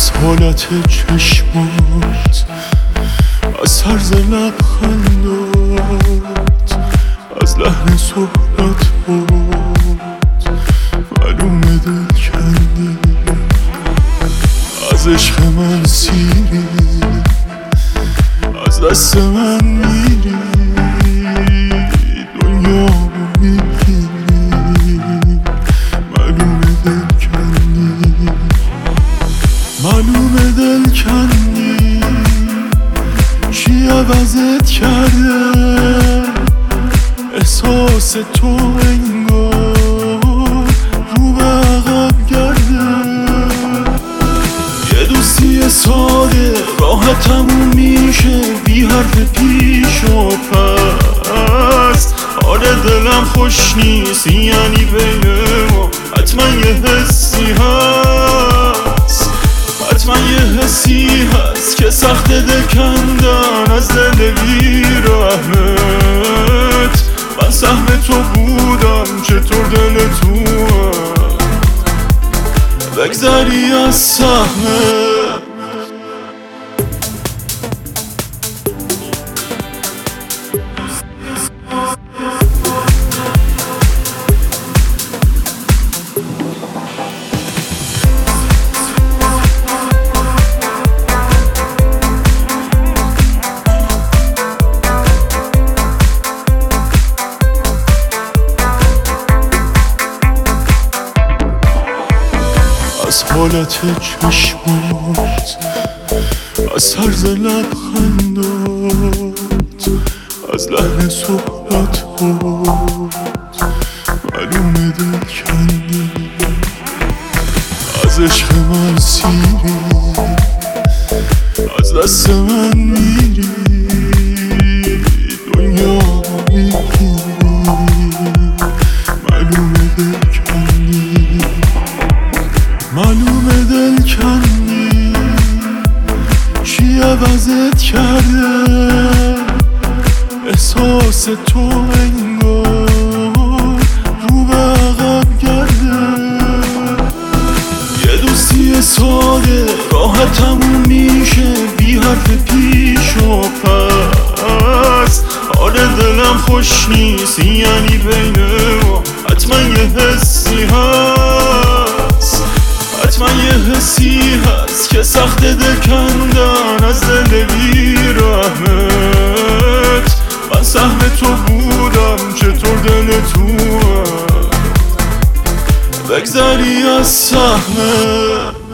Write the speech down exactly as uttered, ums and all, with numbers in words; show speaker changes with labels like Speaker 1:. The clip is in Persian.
Speaker 1: از حالت چشمات، از طرز لبخندات، از لحن صحبتات معلومه دل کندی، از عشق من سیری، از دست من میری، دنیا میگیری، معلومه دل کندی، معلومه دل کندی. چی عوضت کرده احساس تو، انگار رو به عقب گرده. یه دوستی ساده راحت تموم میشه بی حرف پیش و پس. آره دلم خوش نیست یعنی بین ما حتما یه حسی هست، حتما یه حسی هست که سخت دل کندن از دل بی‌رحمت. من سهم تو بودم چطور دل تو بگذری از سهمت. از حالت چشمات، از طرز لبخندات، از لحن صحبتات معلومه دل کندی، از عشق من سیری، از دست من میری، دنیا میگیری، معلومه دل کندی، معلومه دل کندی. چی عوضت کرده احساس تو، انگار رو به عقب گرده. یه دوستی ساده راحت تموم میشه بی حرف پیش و پس. آره دلم خوش نیست یعنی بین ما حتما یه حسی هست، حتما یه حسی هست که سخت دل کندن از دل بی‌رحمت. من سهم تو بودم چطور دل تو بگذری از سهمت.